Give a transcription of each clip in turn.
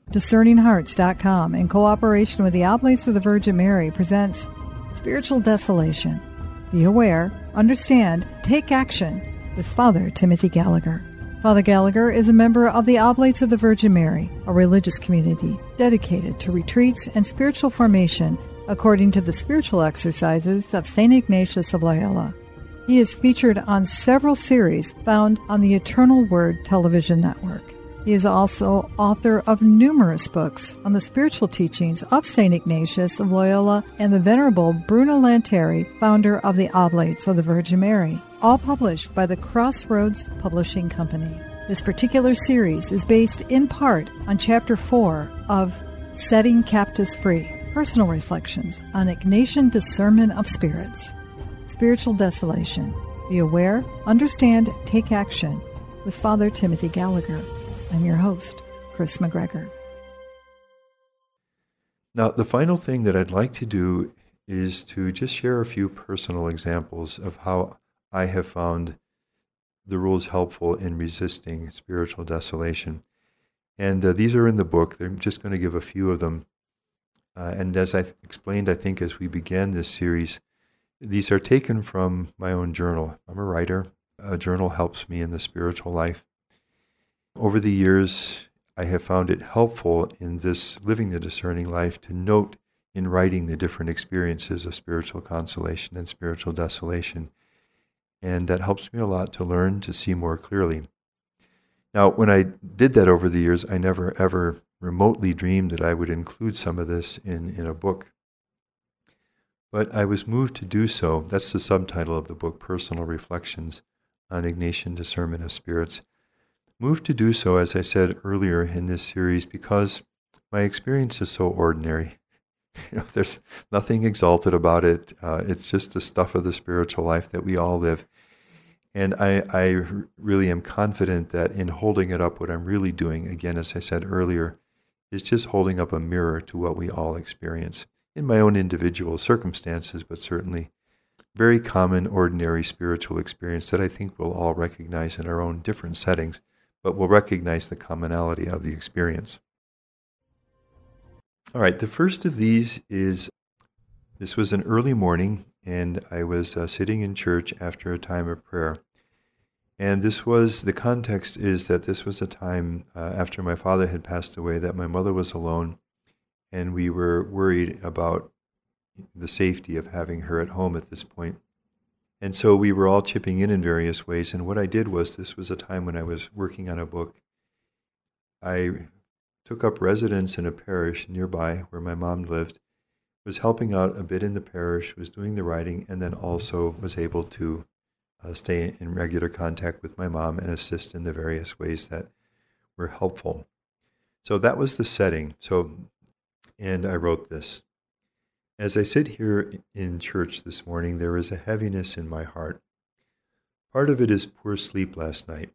DiscerningHearts.com, in cooperation with the Oblates of the Virgin Mary, presents Spiritual Desolation. Be aware, understand, take action with Father Timothy Gallagher. Father Gallagher is a member of the Oblates of the Virgin Mary, a religious community dedicated to retreats and spiritual formation according to the spiritual exercises of St. Ignatius of Loyola. He is featured on several series found on the Eternal Word television network. He is also author of numerous books on the spiritual teachings of St. Ignatius of Loyola and the Venerable Bruno Lanteri, founder of the Oblates of the Virgin Mary, all published by the Crossroads Publishing Company. This particular series is based in part on Chapter 4 of Setting Captives Free, Personal Reflections on Ignatian Discernment of Spirits. Spiritual Desolation. Be aware, understand, take action with Father Timothy Gallagher. I'm your host, Chris McGregor. Now, the final thing that I'd like to do is to just share a few personal examples of how I have found the rules helpful in resisting spiritual desolation. And these are in the book. I'm just going to give a few of them. And as I explained, I think, as we began this series, these are taken from my own journal. I'm a writer. A journal helps me in the spiritual life. Over the years, I have found it helpful in this living the discerning life to note in writing the different experiences of spiritual consolation and spiritual desolation. And that helps me a lot to learn to see more clearly. Now, when I did that over the years, I never ever remotely dreamed that I would include some of this in a book. But I was moved to do so. That's the subtitle of the book, Personal Reflections on Ignatian Discernment of Spirits. Moved to do so, as I said earlier in this series, because my experience is so ordinary. There's nothing exalted about it. It's just the stuff of the spiritual life that we all live. And I really am confident that in holding it up, what I'm really doing, again, as I said earlier, is just holding up a mirror to what we all experience in my own individual circumstances, but certainly very common, ordinary spiritual experience that I think we'll all recognize in our own different settings, but we'll recognize the commonality of the experience. All right, the first of these is, this was an early morning, and I was sitting in church after a time of prayer. And the context is that this was a time after my father had passed away, that my mother was alone, and we were worried about the safety of having her at home at this point. And so we were all chipping in various ways. And what I did was, this was a time when I was working on a book. I took up residence in a parish nearby where my mom lived, was helping out a bit in the parish, was doing the writing, and then also was able to stay in regular contact with my mom and assist in the various ways that were helpful. So that was the setting. And I wrote this. As I sit here in church this morning, there is a heaviness in my heart. Part of it is poor sleep last night,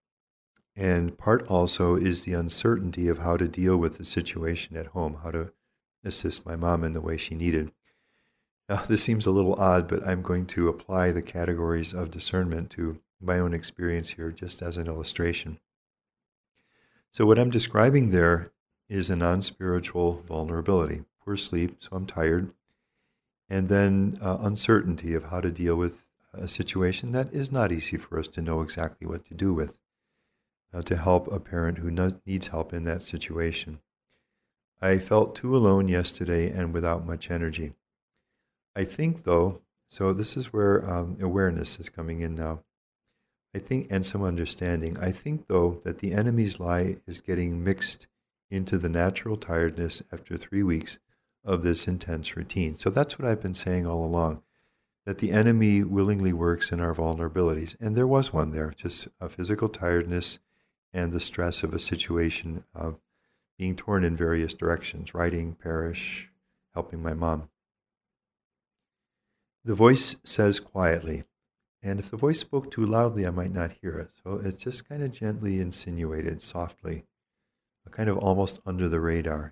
and part also is the uncertainty of how to deal with the situation at home, how to assist my mom in the way she needed. Now, this seems a little odd, but I'm going to apply the categories of discernment to my own experience here, just as an illustration. So what I'm describing there is a non-spiritual vulnerability. Poor sleep, so I'm tired, and then uncertainty of how to deal with a situation that is not easy for us to know exactly what to do with, to help a parent who needs help in that situation. I felt too alone yesterday and without much energy. I think, though, so this is where awareness is coming in now. I think, and some understanding. I think, though, that the enemy's lie is getting mixed into the natural tiredness after 3 weeks of this intense routine. So that's what I've been saying all along, that the enemy willingly works in our vulnerabilities. And there was one there, just a physical tiredness and the stress of a situation of being torn in various directions, writing, parish, helping my mom. The voice says quietly, and if the voice spoke too loudly, I might not hear it. So it's just kind of gently insinuated, softly, kind of almost under the radar,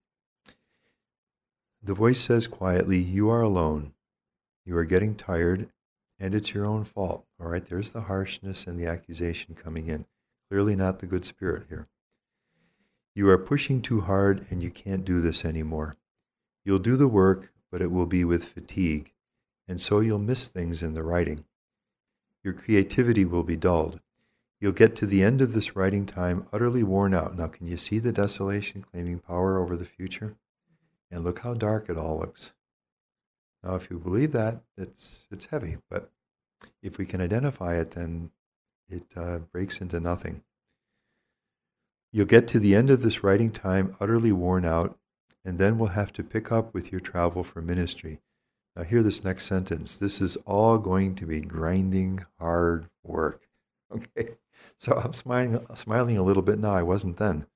The voice says quietly, you are alone. You are getting tired, and it's your own fault. All right, there's the harshness and the accusation coming in. Clearly not the good spirit here. You are pushing too hard and you can't do this anymore. You'll do the work, but it will be with fatigue, and so you'll miss things in the writing. Your creativity will be dulled. You'll get to the end of this writing time utterly worn out. Now, can you see the desolation claiming power over the future? And look how dark it all looks. Now, if you believe that, it's heavy, but if we can identify it, then it breaks into nothing. You'll get to the end of this writing time utterly worn out, and then we'll have to pick up with your travel for ministry. Now hear this next sentence. This is all going to be grinding, hard work. Okay, so I'm smiling a little bit now. I wasn't then.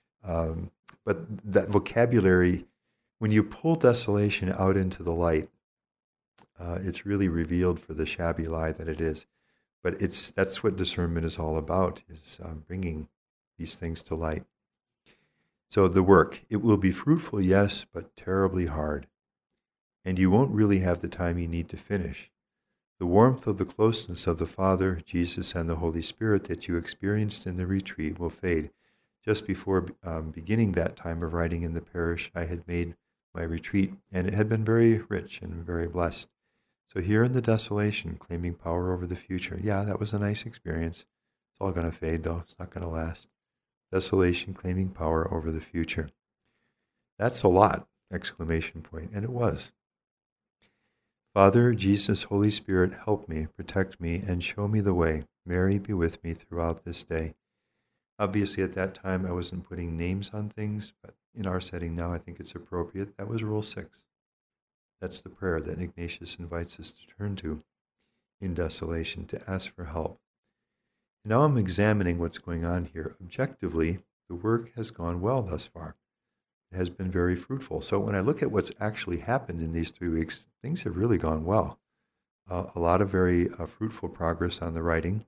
But that vocabulary, when you pull desolation out into the light, it's really revealed for the shabby lie that it is. But that's what discernment is all about, is bringing these things to light. So the work, it will be fruitful, yes, but terribly hard. And you won't really have the time you need to finish. The warmth of the closeness of the Father, Jesus, and the Holy Spirit that you experienced in the retreat will fade. Just before beginning that time of writing in the parish, I had made my retreat, and it had been very rich and very blessed. So here in the desolation, claiming power over the future, yeah, that was a nice experience. It's all going to fade, though. It's not going to last. Desolation, claiming power over the future. That's a lot, exclamation point, and it was. Father, Jesus, Holy Spirit, help me, protect me, and show me the way. Mary, be with me throughout this day. Obviously, at that time, I wasn't putting names on things, but in our setting now, I think it's appropriate. That was Rule 6. That's the prayer that Ignatius invites us to turn to in desolation, to ask for help. Now I'm examining what's going on here. Objectively, the work has gone well thus far. It has been very fruitful. So when I look at what's actually happened in these 3 weeks, things have really gone well. A lot of very fruitful progress on the writing.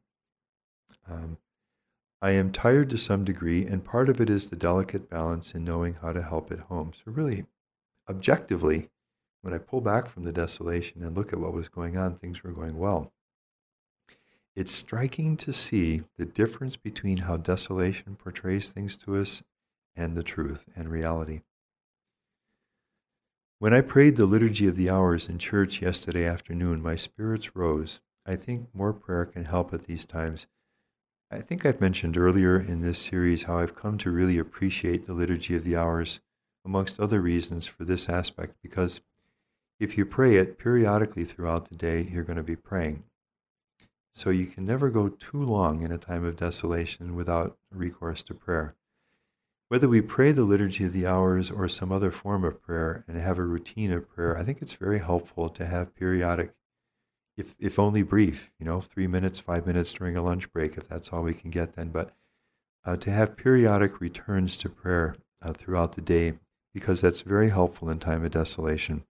I am tired to some degree, and part of it is the delicate balance in knowing how to help at home. So really, objectively, when I pull back from the desolation and look at what was going on, things were going well. It's striking to see the difference between how desolation portrays things to us and the truth and reality. When I prayed the Liturgy of the Hours in church yesterday afternoon, my spirits rose. I think more prayer can help at these times. I think I've mentioned earlier in this series how I've come to really appreciate the Liturgy of the Hours, amongst other reasons, for this aspect, because if you pray it periodically throughout the day, you're going to be praying. So you can never go too long in a time of desolation without recourse to prayer. Whether we pray the Liturgy of the Hours or some other form of prayer and have a routine of prayer, I think it's very helpful to have periodic, if only brief, 3 minutes, 5 minutes during a lunch break, if that's all we can get then, but to have periodic returns to prayer throughout the day, because that's very helpful in time of desolation.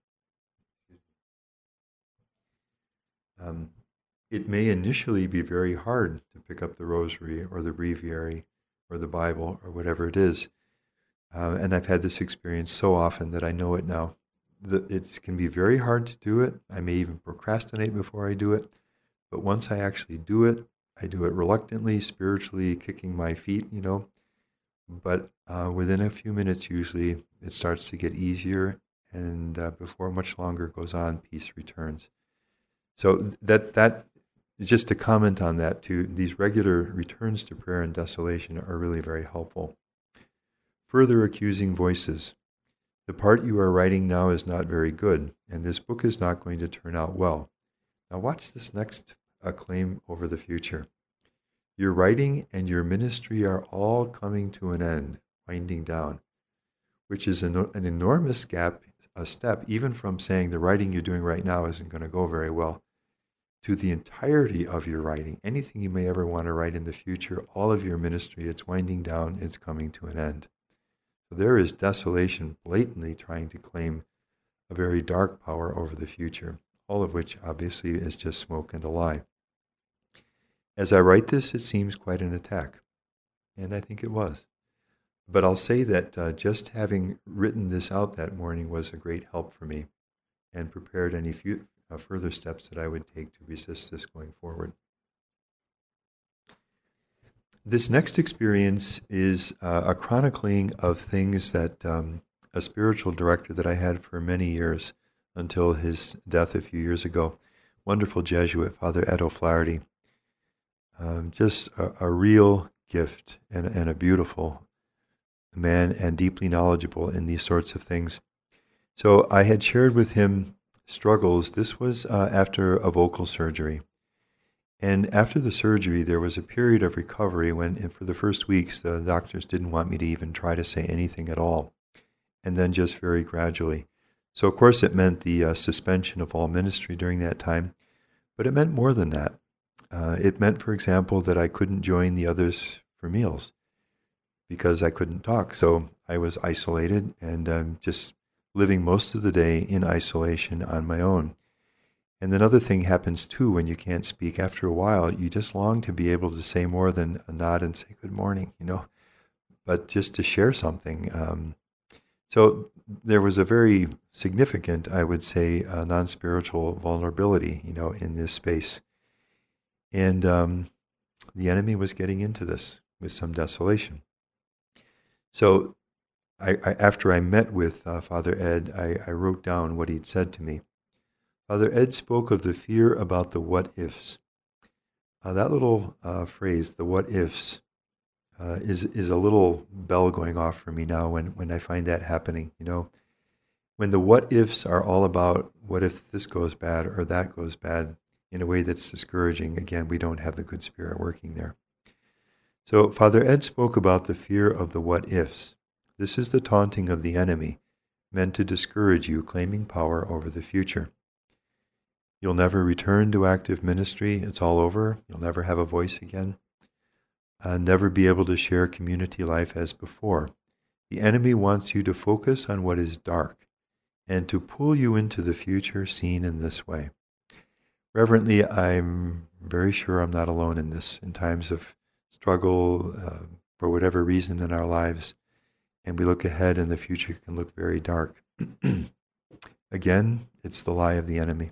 It may initially be very hard to pick up the rosary or the breviary or the Bible or whatever it is. And I've had this experience so often that I know it now. It can be very hard to do it. I may even procrastinate before I do it. But once I actually do it, I do it reluctantly, spiritually, kicking my feet, But within a few minutes, usually, it starts to get easier. And before much longer goes on, peace returns. So that just to comment on that too, these regular returns to prayer and desolation are really very helpful. Further accusing voices. The part you are writing now is not very good, and this book is not going to turn out well. Now watch this next claim over the future. Your writing and your ministry are all coming to an end, winding down, which is an enormous step, even from saying the writing you're doing right now isn't going to go very well, to the entirety of your writing, anything you may ever want to write in the future, all of your ministry, it's winding down, it's coming to an end. So there is desolation blatantly trying to claim a very dark power over the future, all of which obviously is just smoke and a lie. As I write this, it seems quite an attack, and I think it was. But I'll say that just having written this out that morning was a great help for me and prepared any further steps that I would take to resist this going forward. This next experience is a chronicling of things that a spiritual director that I had for many years until his death a few years ago, wonderful Jesuit, Father Ed O'Flaherty, just a real gift and a beautiful man and deeply knowledgeable in these sorts of things. So I had shared with him struggles. This was after a vocal surgery. And after the surgery, there was a period of recovery when, for the first weeks, the doctors didn't want me to even try to say anything at all. And then just very gradually. So, of course, it meant the suspension of all ministry during that time. But it meant more than that. It meant, for example, that I couldn't join the others for meals because I couldn't talk. So I was isolated and just living most of the day in isolation on my own. And another thing happens too when you can't speak. After a while, you just long to be able to say more than a nod and say good morning, but just to share something. So there was a very significant, I would say, non-spiritual vulnerability, in this space. And the enemy was getting into this with some desolation. So after I met with Father Ed, I wrote down what he'd said to me. Father Ed spoke of the fear about the what-ifs. That little phrase, the what-ifs, is a little bell going off for me now when I find that happening. When the what-ifs are all about what if this goes bad or that goes bad in a way that's discouraging, again, we don't have the good spirit working there. So Father Ed spoke about the fear of the what-ifs. This is the taunting of the enemy, meant to discourage you claiming power over the future. You'll never return to active ministry. It's all over. You'll never have a voice again. Never be able to share community life as before. The enemy wants you to focus on what is dark and to pull you into the future seen in this way. Reverently, I'm very sure I'm not alone in this, in times of struggle for whatever reason in our lives, and we look ahead and the future can look very dark. Again, it's the lie of the enemy.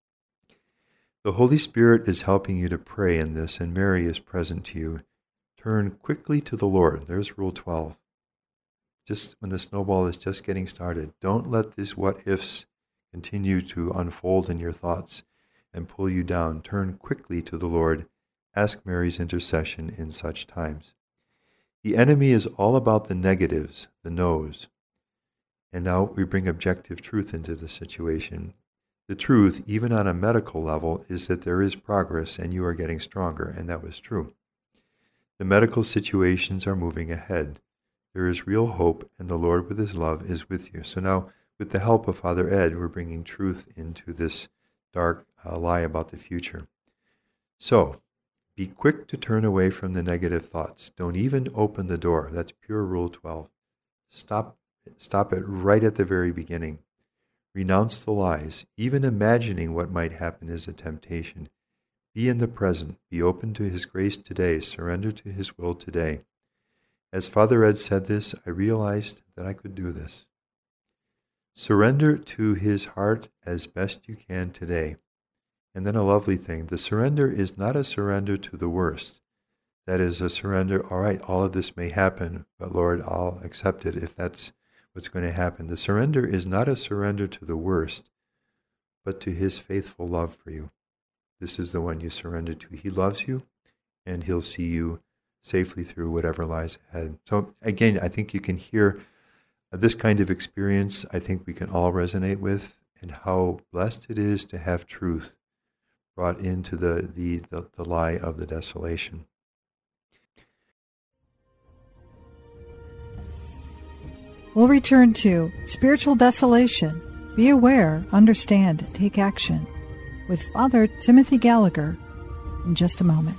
The Holy Spirit is helping you to pray in this, and Mary is present to you. Turn quickly to the Lord. There's Rule 12. Just when the snowball is just getting started, don't let these what-ifs continue to unfold in your thoughts and pull you down. Turn quickly to the Lord. Ask Mary's intercession in such times. The enemy is all about the negatives, the no's. And now we bring objective truth into the situation. The truth, even on a medical level, is that there is progress and you are getting stronger, and that was true. The medical situations are moving ahead. There is real hope, and the Lord with his love is with you. So now, with the help of Father Ed, we're bringing truth into this dark lie about the future. So, be quick to turn away from the negative thoughts. Don't even open the door. That's pure Rule 12. Stop it right at the very beginning. Renounce the lies. Even imagining what might happen is a temptation. Be in the present. Be open to his grace today. Surrender to his will today. As Father Ed said this, I realized that I could do this. Surrender to his heart as best you can today. And then a lovely thing, the surrender is not a surrender to the worst. That is a surrender, all right, all of this may happen, but Lord, I'll accept it if that's what's going to happen. The surrender is not a surrender to the worst, but to his faithful love for you. This is the one you surrender to. He loves you, and he'll see you safely through whatever lies ahead. So again, I think you can hear this kind of experience, I think we can all resonate with, and how blessed it is to have truth brought into the lie of the desolation. We'll return to Spiritual Desolation. Be aware, understand, take action with Father Timothy Gallagher in just a moment.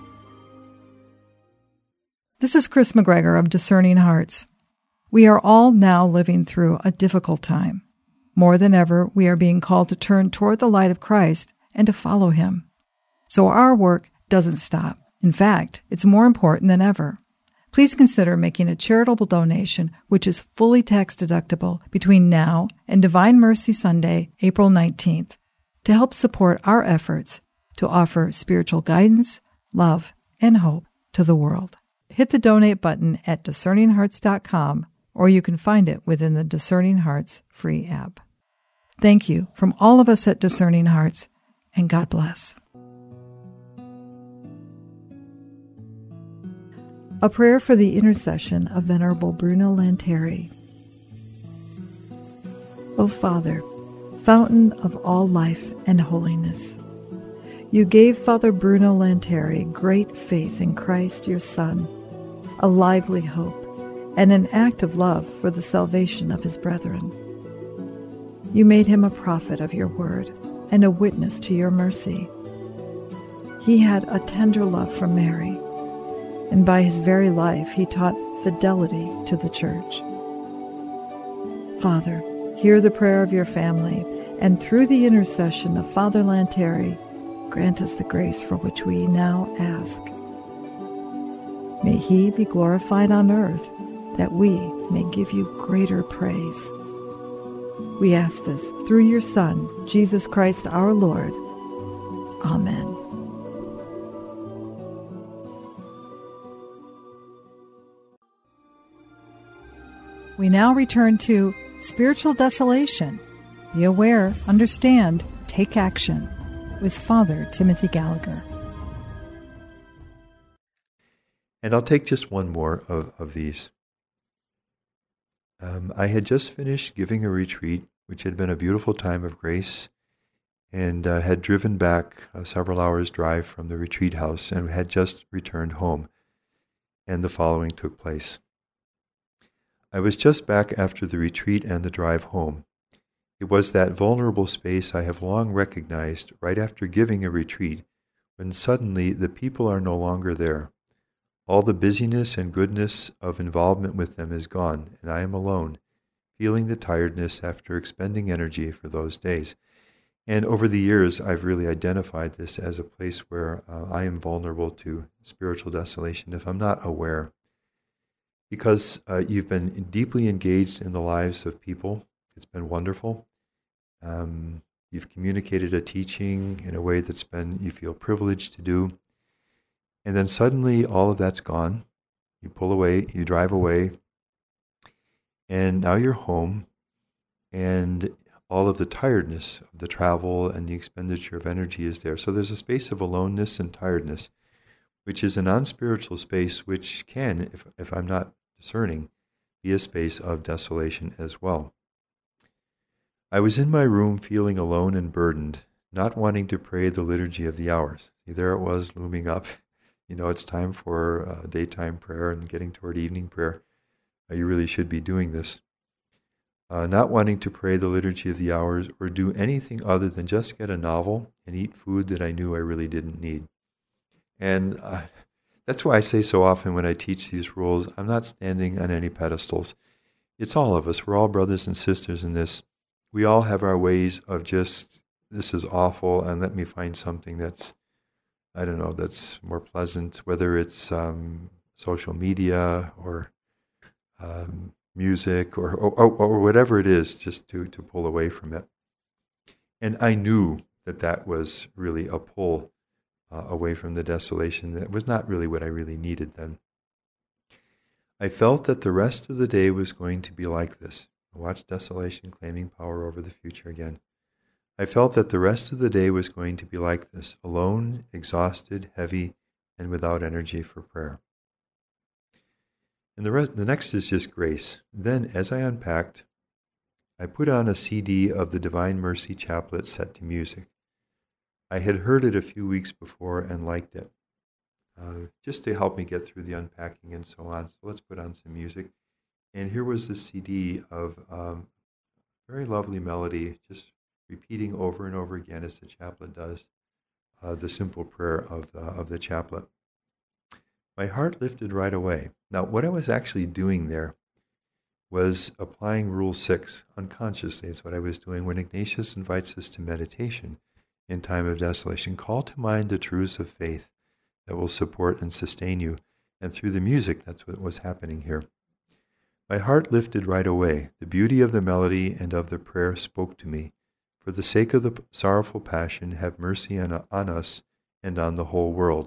This is Chris McGregor of Discerning Hearts. We are all now living through a difficult time. More than ever, we are being called to turn toward the light of Christ and to follow him. So our work doesn't stop. In fact, it's more important than ever. Please consider making a charitable donation, which is fully tax deductible, between now and Divine Mercy Sunday, April 19th, to help support our efforts to offer spiritual guidance, love, and hope to the world. hit the donate button at discerninghearts.com, or you can find it within the Discerning Hearts free app. Thank you from all of us at Discerning Hearts, and God bless. A prayer for the intercession of Venerable Bruno Lanteri. O Father, fountain of all life and holiness, you gave Father Bruno Lanteri great faith in Christ your Son, a lively hope, and an act of love for the salvation of his brethren. You made him a prophet of your word and a witness to your mercy. He had a tender love for Mary, and by his very life he taught fidelity to the Church. Father, hear the prayer of your family, and through the intercession of Father Lanteri, grant us the grace for which we now ask. May he be glorified on earth, that we may give you greater praise. We ask this through your Son, Jesus Christ our Lord. Amen. We now return to Spiritual Desolation. Be aware, understand, take action with Father Timothy Gallagher. And I'll take just one more of these. I had just finished giving a retreat, which had been a beautiful time of grace, and had driven back several hours' drive from the retreat house and had just returned home. And the following took place. I was just back after the retreat and the drive home. It was that vulnerable space I have long recognized right after giving a retreat, when suddenly the people are no longer there. All the busyness and goodness of involvement with them is gone, and I am alone, feeling the tiredness after expending energy for those days. And over the years, I've really identified this as a place where I am vulnerable to spiritual desolation if I'm not aware. Because you've been deeply engaged in the lives of people. It's been wonderful. You've communicated a teaching in a way that's been, you feel privileged to do. And then suddenly all of that's gone. You pull away, you drive away, and now you're home, and all of the tiredness of the travel and the expenditure of energy is there. So there's a space of aloneness and tiredness, which is a non-spiritual space, which can, if I'm not discerning, be a space of desolation as well. I was in my room feeling alone and burdened, not wanting to pray the Liturgy of the Hours. See, there it was looming up. You know, it's time for daytime prayer and getting toward evening prayer. You really should be doing this. Not wanting to pray the Liturgy of the Hours or do anything other than just get a novel and eat food that I knew I really didn't need. And that's why I say so often when I teach these rules, I'm not standing on any pedestals. It's all of us. We're all brothers and sisters in this. We all have our ways of just, this is awful, and let me find something that's, I don't know, that's more pleasant, whether it's social media or music or whatever it is, just to pull away from it. And I knew that was really a pull away from the desolation. That was not really what I really needed then. I felt that the rest of the day was going to be like this. Watch desolation claiming power over the future again. I felt that the rest of the day was going to be like this, alone, exhausted, heavy, and without energy for prayer. And the next is just grace. Then, as I unpacked, I put on a CD of the Divine Mercy Chaplet set to music. I had heard it a few weeks before and liked it, just to help me get through the unpacking and so on. So let's put on some music. And here was the CD of very lovely melody, just repeating over and over again as the chaplet does, the simple prayer of the chaplet. My heart lifted right away. Now, what I was actually doing there was applying Rule 6 unconsciously. It's what I was doing when Ignatius invites us to meditation in time of desolation. Call to mind the truths of faith that will support and sustain you. And through the music, that's what was happening here. My heart lifted right away. The beauty of the melody and of the prayer spoke to me. For the sake of the sorrowful passion, have mercy on us and on the whole world.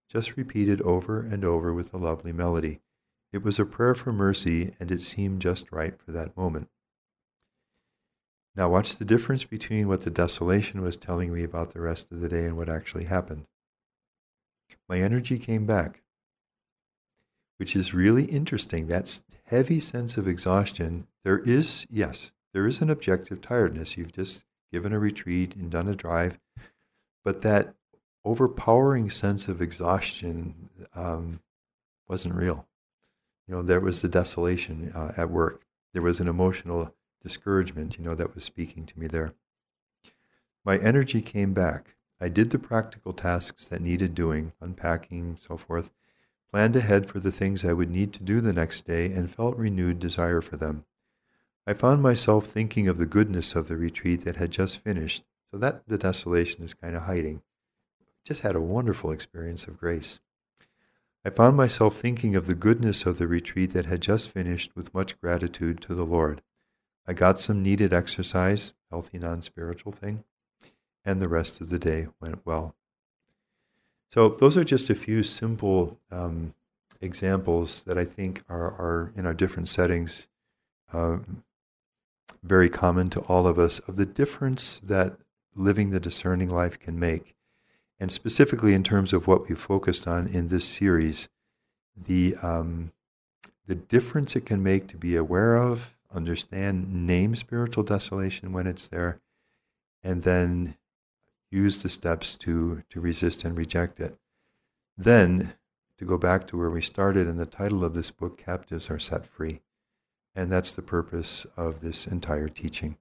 just repeated over and over with a lovely melody. It was a prayer for mercy, and it seemed just right for that moment. Now watch the difference between what the desolation was telling me about the rest of the day and what actually happened. My energy came back, which is really interesting. That heavy sense of exhaustion, there is an objective tiredness. You've just given a retreat and done a drive, but that overpowering sense of exhaustion wasn't real. There was the desolation at work. There was an emotional discouragement, that was speaking to me there. My energy came back. I did the practical tasks that needed doing, unpacking, so forth, planned ahead for the things I would need to do the next day, and felt renewed desire for them. I found myself thinking of the goodness of the retreat that had just finished, so that the desolation is kind of hiding. Just had a wonderful experience of grace. I found myself thinking of the goodness of the retreat that had just finished with much gratitude to the Lord. I got some needed exercise, healthy non-spiritual thing, and the rest of the day went well. So those are just a few simple examples that I think are in our different settings very common to all of us, of the difference that living the discerning life can make. And specifically in terms of what we focused on in this series, the difference it can make to be aware of, understand, name spiritual desolation when it's there, and then use the steps to resist and reject it. Then, to go back to where we started in the title of this book, Captives Are Set Free. And that's the purpose of this entire teaching.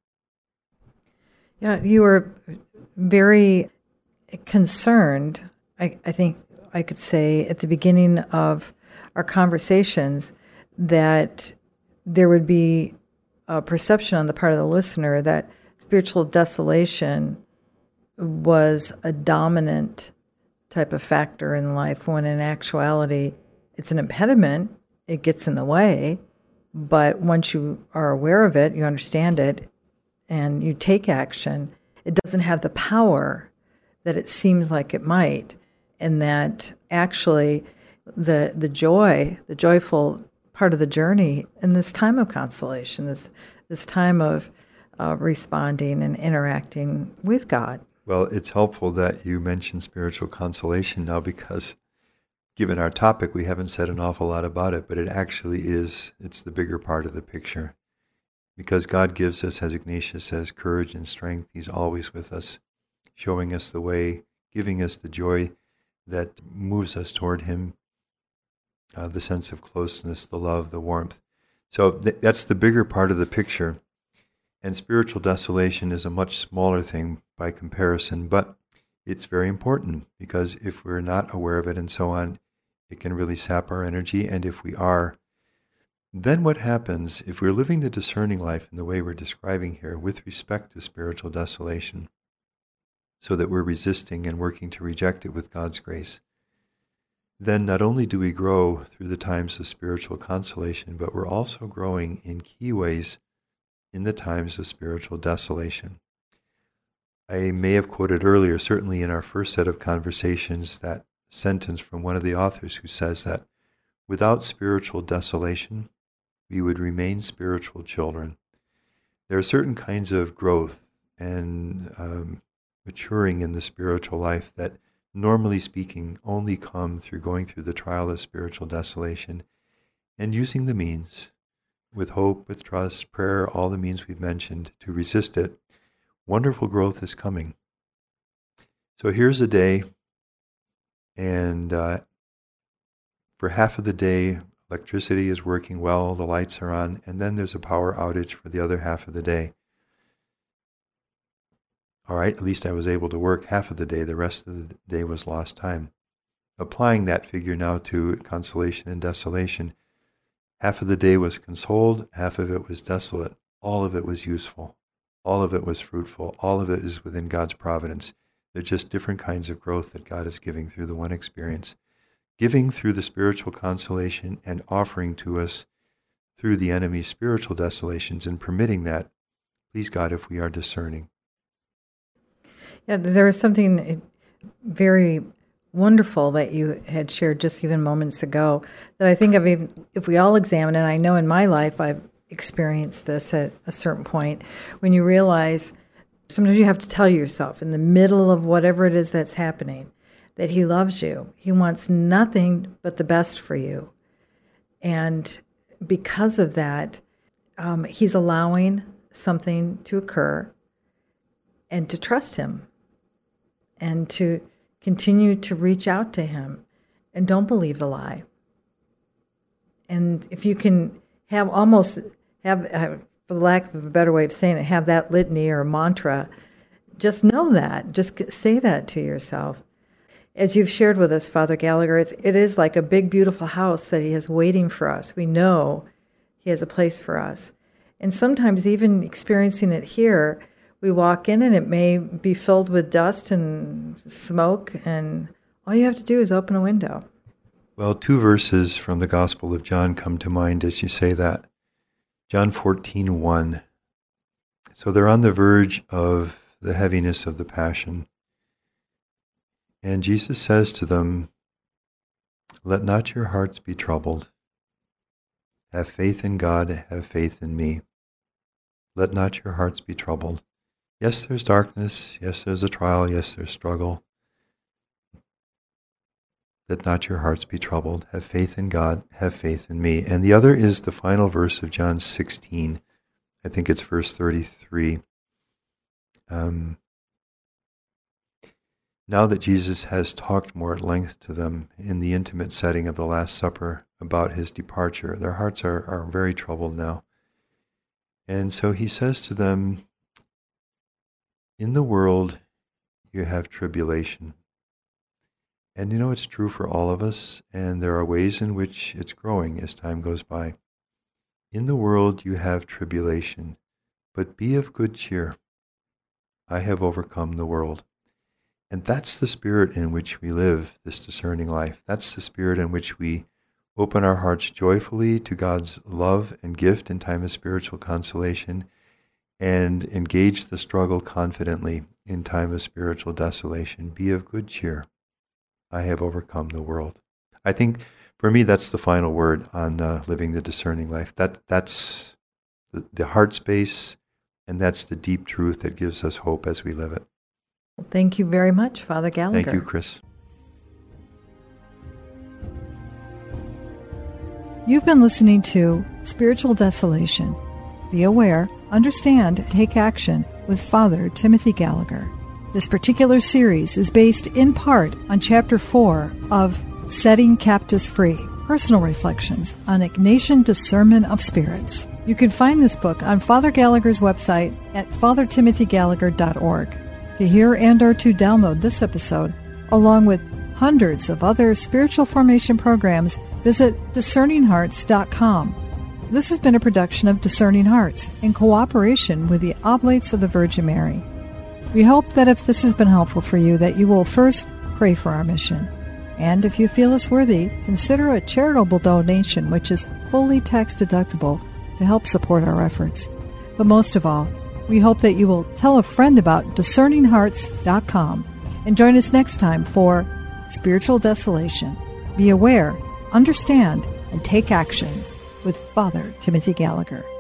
Yeah, you were very concerned, I think I could say, at the beginning of our conversations, that there would be a perception on the part of the listener that spiritual desolation was a dominant type of factor in life, when in actuality it's an impediment, it gets in the way, but once you are aware of it, you understand it, and you take action, it doesn't have the power that it seems like it might, and that actually the joyful part of the journey in this time of consolation, this time of responding and interacting with God. Well, it's helpful that you mentioned spiritual consolation now, because given our topic, we haven't said an awful lot about it, but it actually is, it's the bigger part of the picture. Because God gives us, as Ignatius says, courage and strength. He's always with us, showing us the way, giving us the joy that moves us toward Him, the sense of closeness, the love, the warmth. So that's the bigger part of the picture. And spiritual desolation is a much smaller thing by comparison, but it's very important, because if we're not aware of it and so on, it can really sap our energy. And if we are, then what happens if we're living the discerning life in the way we're describing here with respect to spiritual desolation, so that we're resisting and working to reject it with God's grace? Then not only do we grow through the times of spiritual consolation, but we're also growing in key ways in the times of spiritual desolation. I may have quoted earlier, certainly in our first set of conversations, that sentence from one of the authors who says that without spiritual desolation, we would remain spiritual children. There are certain kinds of growth and maturing in the spiritual life that, normally speaking, only come through going through the trial of spiritual desolation and using the means, with hope, with trust, prayer, all the means we've mentioned, to resist it. Wonderful growth is coming. So here's a day, and for half of the day, electricity is working well, the lights are on, and then there's a power outage for the other half of the day. All right, at least I was able to work half of the day. The rest of the day was lost time. Applying that figure now to consolation and desolation, half of the day was consoled, half of it was desolate. All of it was useful. All of it was fruitful. All of it is within God's providence. They're just different kinds of growth that God is giving through the one experience. Giving through the spiritual consolation and offering to us through the enemy's spiritual desolations, and permitting that, please God, if we are discerning. Yeah, there is something very wonderful that you had shared just even moments ago, that I think if we all examine, and I know in my life I've experienced this at a certain point, when you realize sometimes you have to tell yourself in the middle of whatever it is that's happening that he loves you. He wants nothing but the best for you. And because of that, he's allowing something to occur, and to trust him and to continue to reach out to him, and don't believe the lie. And if you can for the lack of a better way of saying it, have that litany or mantra, just know that, just say that to yourself. As you've shared with us, Father Gallagher, it is like a big, beautiful house that he is waiting for us. We know he has a place for us. And sometimes even experiencing it here, we walk in and it may be filled with dust and smoke, and all you have to do is open a window. Well, 2 verses from the Gospel of John come to mind as you say that. John 14:1. So they're on the verge of the heaviness of the Passion. And Jesus says to them, "Let not your hearts be troubled. Have faith in God, have faith in me. Let not your hearts be troubled." Yes, there's darkness. Yes, there's a trial. Yes, there's struggle. Let not your hearts be troubled. Have faith in God. Have faith in me. And the other is the final verse of John 16. I think it's verse 33. Now that Jesus has talked more at length to them in the intimate setting of the Last Supper about his departure, their hearts are very troubled now. And so he says to them, "In the world you have tribulation." And you know, it's true for all of us, and there are ways in which it's growing as time goes by. "In the world you have tribulation, but be of good cheer. I have overcome the world." And that's the spirit in which we live this discerning life. That's the spirit in which we open our hearts joyfully to God's love and gift in time of spiritual consolation, and engage the struggle confidently in time of spiritual desolation. Be of good cheer. I have overcome the world. I think for me that's the final word on living the discerning life. That's the heart space, and that's the deep truth that gives us hope as we live it. Well, thank you very much, Father Gallagher. Thank you, Chris. You've been listening to Spiritual Desolation. Be aware, understand, take action with Father Timothy Gallagher. This particular series is based in part on Chapter 4 of Setting Captives Free, Personal Reflections on Ignatian Discernment of Spirits. You can find this book on Father Gallagher's website at fathertimothygallagher.org. To hear and or to download this episode, along with hundreds of other spiritual formation programs, visit discerninghearts.com. This has been a production of Discerning Hearts in cooperation with the Oblates of the Virgin Mary. We hope that if this has been helpful for you, that you will first pray for our mission. And if you feel us worthy, consider a charitable donation, which is fully tax deductible, to help support our efforts. But most of all, we hope that you will tell a friend about discerninghearts.com and join us next time for Spiritual Desolation. Be aware, understand, and take action with Father Timothy Gallagher.